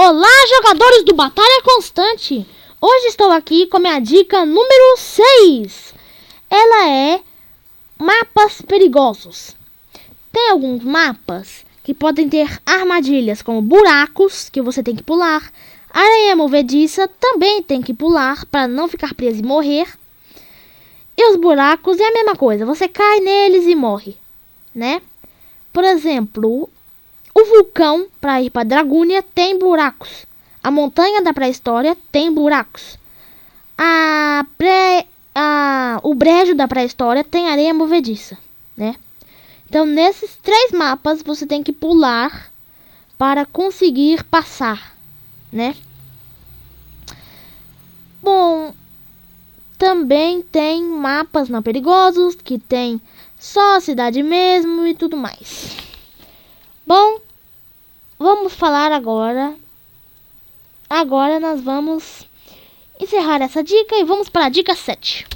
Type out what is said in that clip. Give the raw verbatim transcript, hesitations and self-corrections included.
Olá, jogadores do Batalha Constante! Hoje estou aqui com a minha dica número seis. Ela é mapas perigosos. Tem alguns mapas que podem ter armadilhas, como buracos, que você tem que pular. Aranha movediça também tem que pular para não ficar preso e morrer. E os buracos é a mesma coisa, você cai neles e morre, né? Por exemplo, o vulcão para ir para Dragúnia tem buracos. A montanha da pré-história tem buracos. A pré, a, o brejo da pré-história tem areia movediça, né? Então, nesses três mapas, você tem que pular para conseguir passar, né? Bom, também tem mapas não perigosos, que tem só a cidade mesmo e tudo mais. Bom, vamos falar agora. Agora nós vamos encerrar essa dica e vamos para a dica sete.